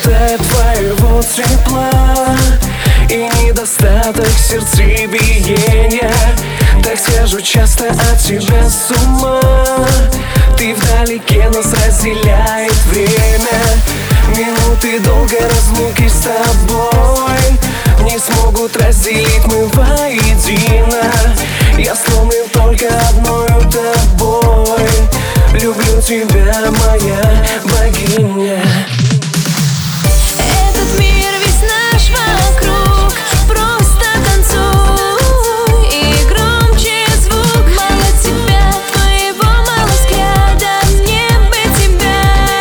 хватает твоего тепла и недостаток сердцебиения. Так схожу часто от тебя с ума. Ты вдалеке, нас разделяет время. Минуты долгой разлуки с тобой не смогут разделить мы воедино. Я сломлен только одною тобой. Люблю тебя, моя богиня. Этот мир весь наш вокруг, просто танцуй и громче звук. Мало тебя, твоего мало взгляда, мне бы тебя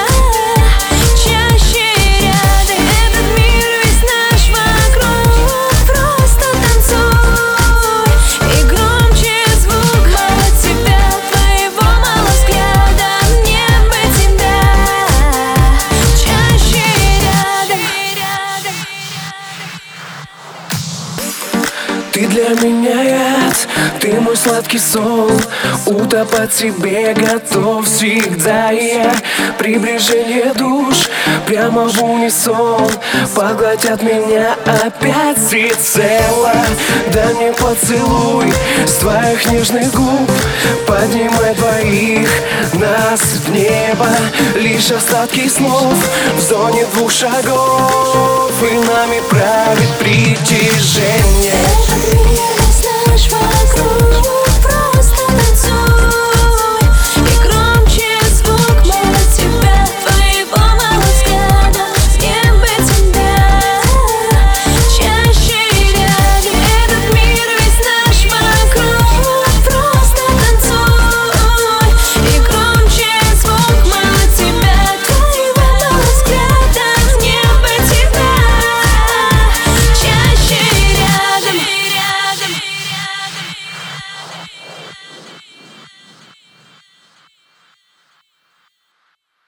чаще рядом. Этот мир весь наш вокруг, просто танцуй и громче звук. Мало тебя, твоего мало взгляда, мне бы тебя чаще рядом. Ты для меня яд, ты мой сладкий сон. Утопать в тебе готов всегда я. Приближение душ прямо в унисон поглотят меня опять всецело. Дай мне поцелуй с твоих нежных губ, поднимай двоих нас в небо. Лишь остатки слов в зоне 2 шагов, и нами правит притяжение. Этот мир весь наш вокруг.